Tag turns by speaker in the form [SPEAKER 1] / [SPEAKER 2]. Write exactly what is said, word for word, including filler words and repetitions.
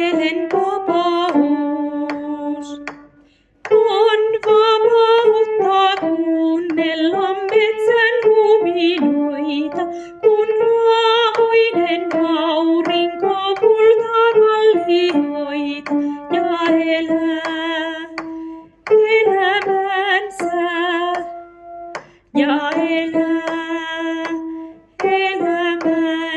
[SPEAKER 1] mielen vapaus. On vapautta kuunnella metsän huminoita, kun aamuinen aurinko kultaa kallioita ja elää elämänsä ja elää elämänsä.